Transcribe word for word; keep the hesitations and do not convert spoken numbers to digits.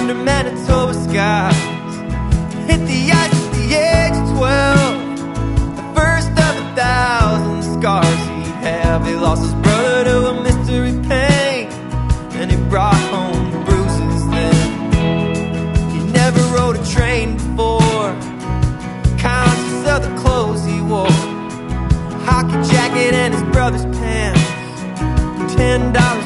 under Manitoba skies. Hit the ice at the age of twelve, the first of a thousand scars he'd have. He lost his brother to a mystery pain, and he brought home the bruises then. He never rode a train before, conscious of the clothes he wore. Hockey jacket and his brother's pants, ten dollars